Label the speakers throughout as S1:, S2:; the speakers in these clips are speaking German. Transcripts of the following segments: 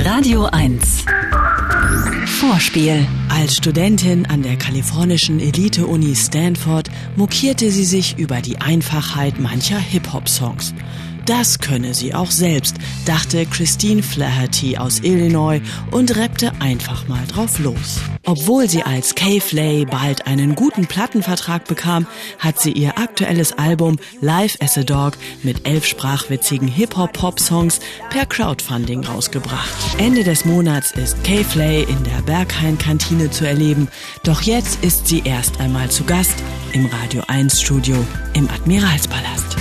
S1: Radio 1 Vorspiel.
S2: Als Studentin an der kalifornischen Elite-Uni Stanford mokierte sie sich über die Einfachheit mancher Hip-Hop-Songs. Das könne sie auch selbst, dachte Christine Flaherty aus Illinois und rappte einfach mal drauf los. Obwohl sie als K-Flay bald einen guten Plattenvertrag bekam, hat sie ihr aktuelles Album Live as a Dog mit 11 sprachwitzigen Hip-Hop-Pop-Songs per Crowdfunding rausgebracht. Ende des Monats ist K-Flay in der Berghain-Kantine zu erleben, doch jetzt ist sie erst einmal zu Gast im Radio 1 Studio im Admiralspalast.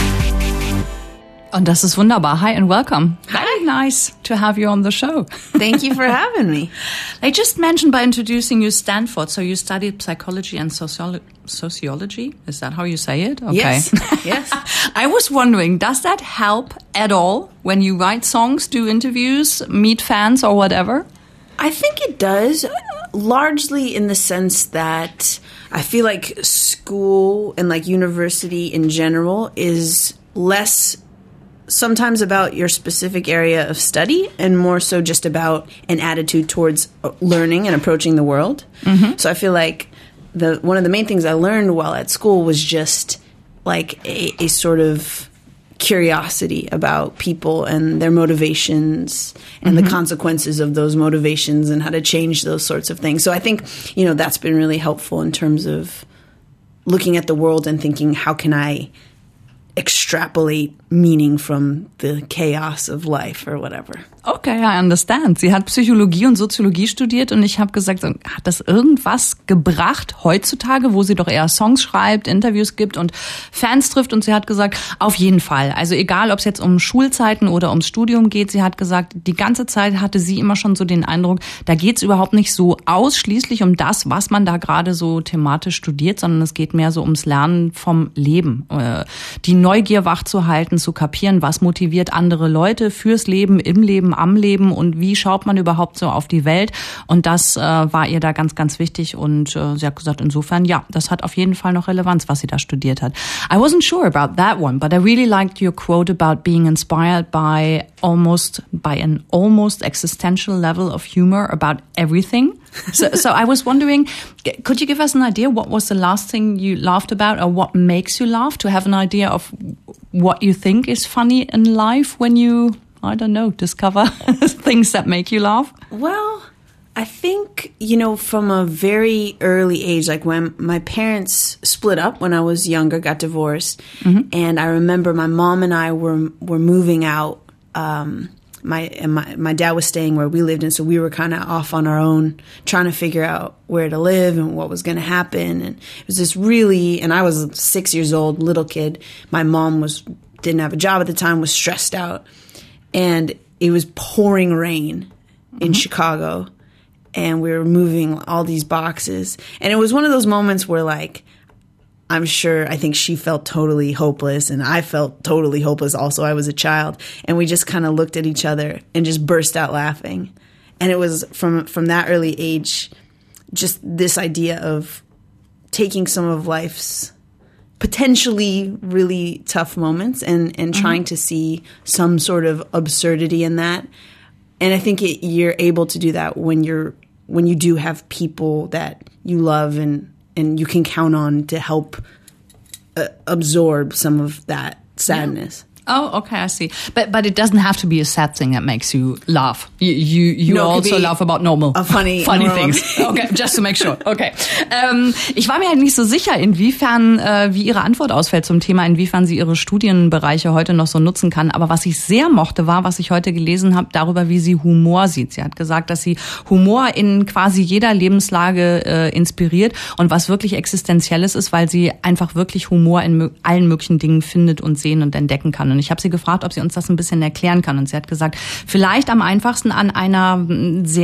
S3: Und das ist wunderbar. Hi and welcome. Very nice to have you on the show.
S4: Thank you for having me.
S3: I just mentioned by introducing you Stanford, so you studied psychology and sociology. Is that how you say it? Okay.
S4: Yes. Yes.
S3: I was wondering, does that help at all when you write songs, do interviews, meet fans or whatever?
S4: I think it does, largely in the sense that I feel like school and like university in general is less sometimes about your specific area of study and more so just about an attitude towards learning and approaching the world. Mm-hmm. So I feel like one of the main things I learned while at school was just like a sort of curiosity about people and their motivations and the consequences of those motivations and how to change those sorts of things. So I think, that's been really helpful in terms of looking at the world and thinking, how can I extrapolate meaning from the chaos of life or whatever.
S3: Okay, I understand. Sie hat Psychologie und Soziologie studiert und ich habe gesagt, hat das irgendwas gebracht heutzutage, wo sie doch eher Songs schreibt, Interviews gibt und Fans trifft? Und sie hat gesagt, auf jeden Fall. Also egal, ob es jetzt um Schulzeiten oder ums Studium geht, sie hat gesagt, die ganze Zeit hatte sie immer schon so den Eindruck, da geht es überhaupt nicht so ausschließlich um das, was man da gerade so thematisch studiert, sondern es geht mehr so ums Lernen vom Leben. Die Neugier wachzuhalten, zu kapieren, was motiviert andere Leute fürs Leben, im Leben, am Leben und wie schaut man überhaupt so auf die Welt. Und das war ihr da ganz, ganz wichtig. Und sie hat gesagt, insofern, ja, das hat auf jeden Fall noch Relevanz, was sie da studiert hat. I wasn't sure about that one, but I really liked your quote about being inspired by an almost existential level of humor about everything. So I was wondering, could you give us an idea what was the last thing you laughed about or what makes you laugh, to have an idea of what you think is funny in life when you, I don't know, discover things that make you laugh?
S4: Well, I think, from a very early age, like when my parents split up when I was younger, got divorced, and I remember my mom and I were moving out. My dad was staying where we lived, and so we were kind of off on our own, trying to figure out where to live and what was going to happen. And it was this and I was 6 years old, little kid. My mom didn't have a job at the time, was stressed out, and it was pouring rain in Chicago, and we were moving all these boxes, and it was one of those moments where, like, I think she felt totally hopeless and I felt totally hopeless also. I was a child, and we just kind of looked at each other and just burst out laughing. And it was from that early age, just this idea of taking some of life's potentially really tough moments and trying to see some sort of absurdity in that. And I think you're able to do that when you do have people that you love and you can count on to help absorb some of that sadness.
S3: Oh, okay, I see. But it doesn't have to be a sad thing that makes you laugh. You also laugh about normal funny things. Okay, just to make sure. Okay. Ich war mir halt nicht so sicher, inwiefern, wie ihre Antwort ausfällt zum Thema, inwiefern sie ihre Studienbereiche heute noch so nutzen kann. Aber was ich sehr mochte, war, was ich heute gelesen habe, darüber, wie sie Humor sieht. Sie hat gesagt, dass sie Humor in quasi jeder Lebenslage inspiriert und was wirklich Existenzielles ist, weil sie einfach wirklich Humor in allen möglichen Dingen findet und sehen und entdecken kann. Und ich habe sie gefragt, ob sie uns das ein bisschen erklären kann. Und sie hat gesagt, vielleicht am einfachsten an einer sehr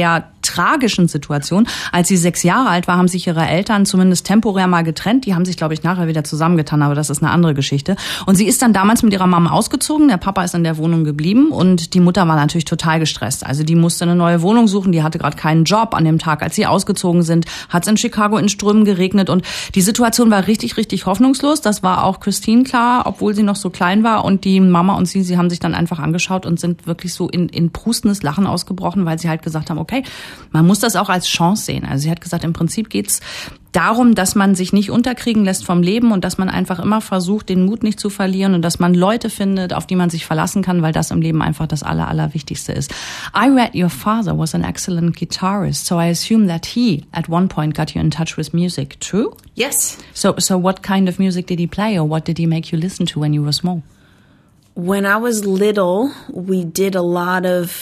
S3: tragischen Situation. Als sie 6 Jahre alt war, haben sich ihre Eltern zumindest temporär mal getrennt. Die haben sich, glaube ich, nachher wieder zusammengetan, aber das ist eine andere Geschichte. Und sie ist dann damals mit ihrer Mama ausgezogen. Der Papa ist in der Wohnung geblieben und die Mutter war natürlich total gestresst. Also die musste eine neue Wohnung suchen, die hatte gerade keinen Job. An dem Tag, als sie ausgezogen sind, hat es in Chicago in Strömen geregnet und die Situation war richtig, richtig hoffnungslos. Das war auch Christine klar, obwohl sie noch so klein war und die Mama und sie haben sich dann einfach angeschaut und sind wirklich so in prustendes Lachen ausgebrochen, weil sie halt gesagt haben, okay, man muss das auch als Chance sehen. Also sie hat gesagt, im Prinzip geht's darum, dass man sich nicht unterkriegen lässt vom Leben und dass man einfach immer versucht, den Mut nicht zu verlieren und dass man Leute findet, auf die man sich verlassen kann, weil das im Leben einfach das Allerwichtigste ist. I read your father was an excellent guitarist, so I assume that he at one point got you in touch with music. True?
S4: Yes.
S3: So what kind of music did he play, or what did he make you listen to when you were small?
S4: When I was little, we did a lot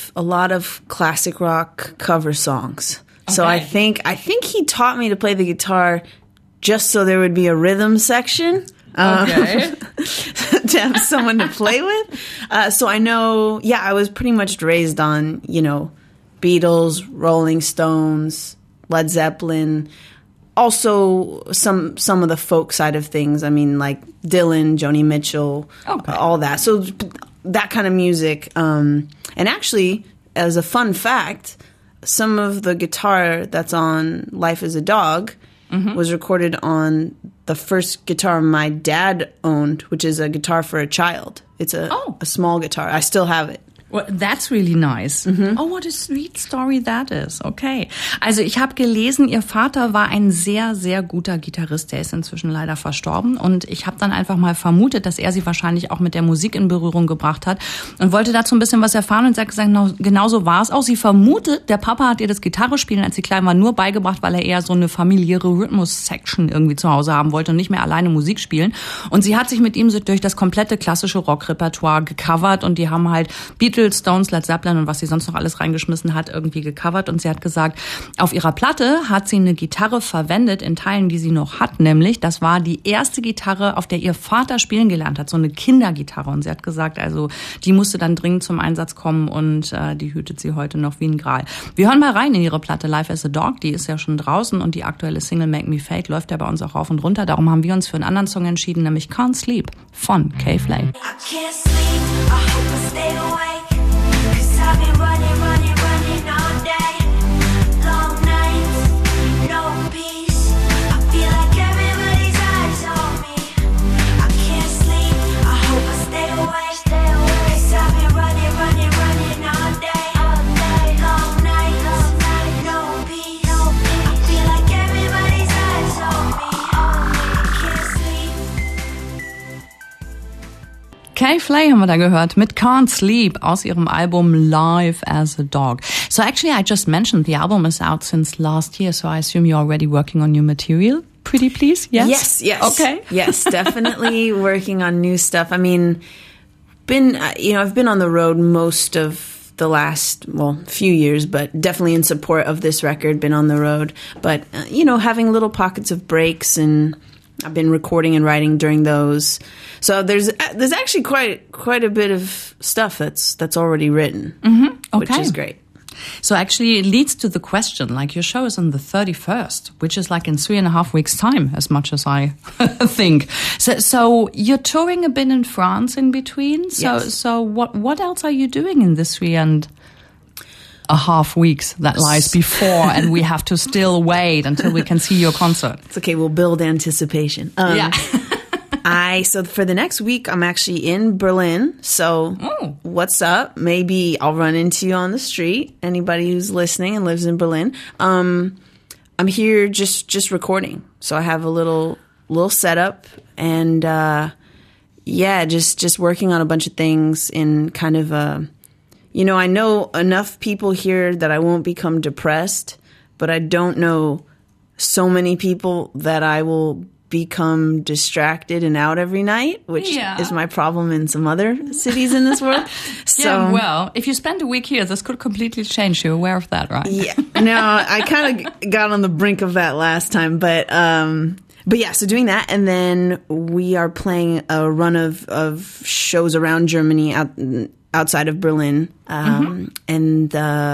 S4: of classic rock cover songs. Okay. So I think he taught me to play the guitar just so there would be a rhythm section. Okay. To have someone to play with. So I know, I was pretty much raised on, Beatles, Rolling Stones, Led Zeppelin. Also, some of the folk side of things. I mean, like Dylan, Joni Mitchell, all that. So that kind of music. And actually, as a fun fact, some of the guitar that's on Life as a Dog was recorded on the first guitar my dad owned, which is a guitar for a child. It's a small guitar. I still have it.
S3: Well, that's really nice. Oh, what a sweet story that is. Okay. Also ich habe gelesen, ihr Vater war ein sehr, sehr guter Gitarrist. Der ist inzwischen leider verstorben. Und ich habe dann einfach mal vermutet, dass er sie wahrscheinlich auch mit der Musik in Berührung gebracht hat und wollte dazu ein bisschen was erfahren. Und sie hat gesagt, genau so war es auch. Sie vermutet, der Papa hat ihr das Gitarrespielen, als sie klein war, nur beigebracht, weil er eher so eine familiäre Rhythmus-Section irgendwie zu Hause haben wollte und nicht mehr alleine Musik spielen. Und sie hat sich mit ihm so durch das komplette klassische Rockrepertoire gecovert und die haben halt Beatles, Stones, Led Zeppelin und was sie sonst noch alles reingeschmissen hat, irgendwie gecovert. Und sie hat gesagt, auf ihrer Platte hat sie eine Gitarre verwendet in Teilen, die sie noch hat, nämlich das war die erste Gitarre, auf der ihr Vater spielen gelernt hat, so eine Kindergitarre. Und sie hat gesagt, also die musste dann dringend zum Einsatz kommen und die hütet sie heute noch wie ein Gral. Wir hören mal rein in ihre Platte Life as a Dog, die ist ja schon draußen und die aktuelle Single Make Me Fade läuft ja bei uns auch rauf und runter. Darum haben wir uns für einen anderen Song entschieden, nämlich Can't Sleep von K-Flay.
S5: I've been running all day. Long nights, no peace. I feel like everybody's eyes on me. I can't sleep, I hope I stay awake. 'Cause I've been running all day. Long nights, no peace. I feel like everybody's eyes on me. I can't sleep.
S3: K-Flay haben wir da gehört mit Can't Sleep aus ihrem Album Life as a Dog. So actually I just mentioned the album is out since last year, so I assume you're already working on new material. Pretty please? Yes?
S4: Yes.
S3: Okay.
S4: Yes, definitely working on new stuff. I mean, I've been on the road most of the last, few years, but definitely in support of this record, been on the road. But, having little pockets of breaks, and I've been recording and writing during those. So there's actually quite a bit of stuff that's already written, which is great.
S3: So actually it leads to the question, like your show is on the 31st, which is like in 3.5 weeks' time, as much as I think. So you're touring a bit in France in between. So what else are you doing in this 3.5 weeks that lies before, and we have to still wait until we can see your concert?
S4: It's okay, we'll build anticipation.
S3: Yeah.
S4: So for the next week, I'm actually in Berlin. So what's up? Maybe I'll run into you on the street. Anybody who's listening and lives in Berlin. I'm here just recording. So I have a little setup and, just working on a bunch of things in kind of I know enough people here that I won't become depressed, but I don't know so many people that I will become distracted and out every night, which is my problem in some other cities in this world. So,
S3: well, if you spend a week here, this could completely change. You're aware of that, right?
S4: Yeah. No, I kind of got on the brink of that last time, but yeah, so doing that, and then we are playing a run of shows around Germany outside of Berlin, and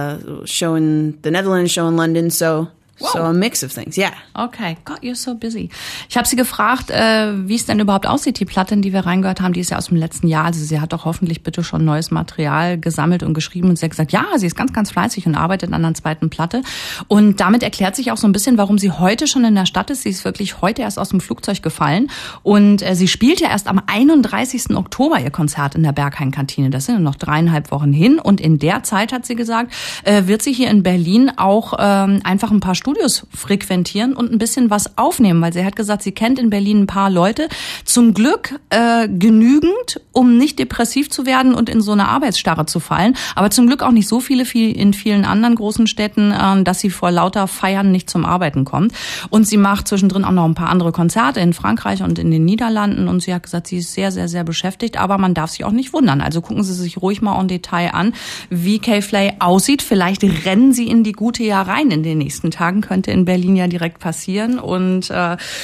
S4: show in the Netherlands, show in London. So a mix of things, yeah.
S3: Okay, God, you're so busy. Ich habe sie gefragt, wie es denn überhaupt aussieht, die Platte, in die wir reingehört haben, die ist ja aus dem letzten Jahr. Also sie hat doch hoffentlich bitte schon neues Material gesammelt und geschrieben. Und sie hat gesagt, ja, sie ist ganz, ganz fleißig und arbeitet an einer zweiten Platte. Und damit erklärt sich auch so ein bisschen, warum sie heute schon in der Stadt ist. Sie ist wirklich heute erst aus dem Flugzeug gefallen. Und sie spielt ja erst am 31. Oktober ihr Konzert in der Berghain-Kantine. Das sind noch 3,5 Wochen hin. Und in der Zeit, hat sie gesagt, wird sie hier in Berlin auch einfach ein paar Studios frequentieren und ein bisschen was aufnehmen, weil sie hat gesagt, sie kennt in Berlin ein paar Leute, zum Glück genügend, um nicht depressiv zu werden und in so eine Arbeitsstarre zu fallen, aber zum Glück auch nicht so viele in vielen anderen großen Städten, dass sie vor lauter Feiern nicht zum Arbeiten kommt. Und sie macht zwischendrin auch noch ein paar andere Konzerte in Frankreich und in den Niederlanden und sie hat gesagt, sie ist sehr, sehr, sehr beschäftigt, aber man darf sich auch nicht wundern. Also gucken Sie sich ruhig mal en Detail an, wie K-Flay aussieht. Vielleicht rennen sie in die gute Jahr rein in den nächsten Tagen. Könnte in Berlin ja direkt passieren und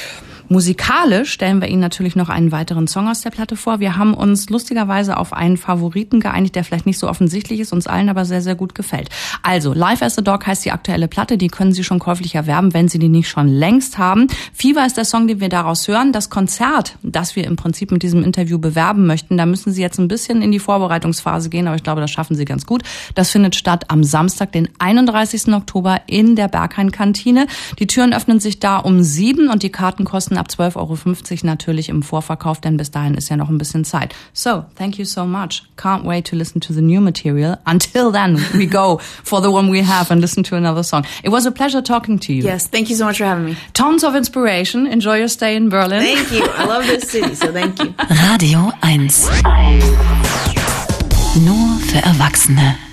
S3: musikalisch stellen wir Ihnen natürlich noch einen weiteren Song aus der Platte vor. Wir haben uns lustigerweise auf einen Favoriten geeinigt, der vielleicht nicht so offensichtlich ist, uns allen aber sehr, sehr gut gefällt. Also, Life as a Dog heißt die aktuelle Platte, die können Sie schon käuflich erwerben, wenn Sie die nicht schon längst haben. Fever ist der Song, den wir daraus hören. Das Konzert, das wir im Prinzip mit diesem Interview bewerben möchten, da müssen Sie jetzt ein bisschen in die Vorbereitungsphase gehen, aber ich glaube, das schaffen Sie ganz gut. Das findet statt am Samstag, den 31. Oktober in der Berghain-Kantine. Die Türen öffnen sich da um 7 und die Karten kosten ab 12,50 € natürlich im Vorverkauf, denn bis dahin ist ja noch ein bisschen Zeit. So, thank you so much. Can't wait to listen to the new material. Until then, we go for the one we have and listen to another song. It was a pleasure talking to you.
S4: Yes, thank you so much for having me.
S3: Tons of inspiration. Enjoy your stay in Berlin.
S4: Thank you. I love this city, so thank you.
S1: Radio 1. Nur für Erwachsene.